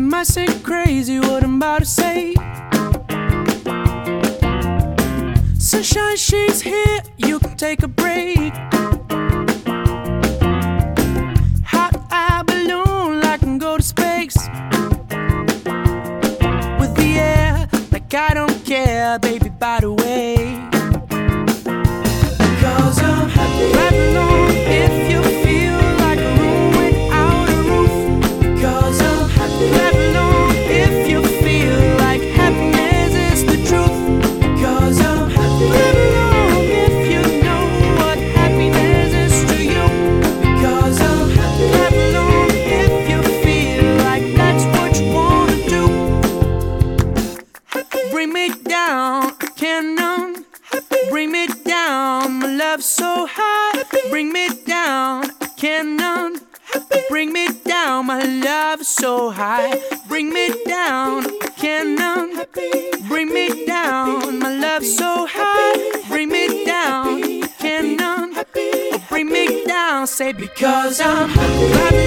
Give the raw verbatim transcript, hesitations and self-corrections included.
might seem crazy what I'm about to say. Sunshine, she's here, you can take a break. Hot air balloon, I can go to space. With the air, like I don't care, baby, by the way. Cause I'm happy. Clap along if you feel like a room without a roof. Cause I'm happy. Clap along if you feel like happiness is the truth. Cause I'm happy. Clap along if you know what happiness is to you. Cause I'm happy. Clap along if you feel like that's what you wanna do. Bring me down, I can't numb. Bring me down, my love so high. Bring me down, I can't numb. Bring me down, my love so high. Bring me down, I can't numb. Bring me down, my love so high. Bring me down, I can't numb. Bring me down, say because I'm happy.